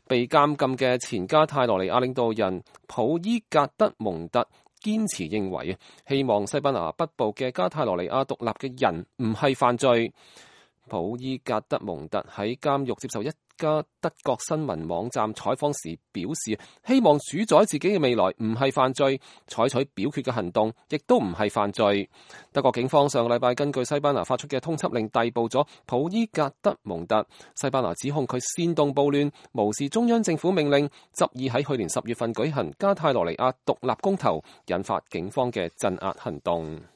被監禁嘅前加泰羅尼亞領導人普伊格德蒙特堅持認為，希望西班牙北部嘅加泰羅尼亞獨立嘅人唔係犯罪。普伊格德蒙特喺監獄接受一家德國新聞網站採訪時表示，希望主宰自己嘅未來唔係犯罪，採取表決嘅行動亦都唔係犯罪。德國警方上個禮拜根據西班牙發出嘅通緝令逮捕咗普伊格德蒙特。西班牙指控佢煽動暴亂，無視中央政府命令，執意喺去年10月份舉行加泰羅尼亞獨立公投，引發警方嘅鎮壓行動。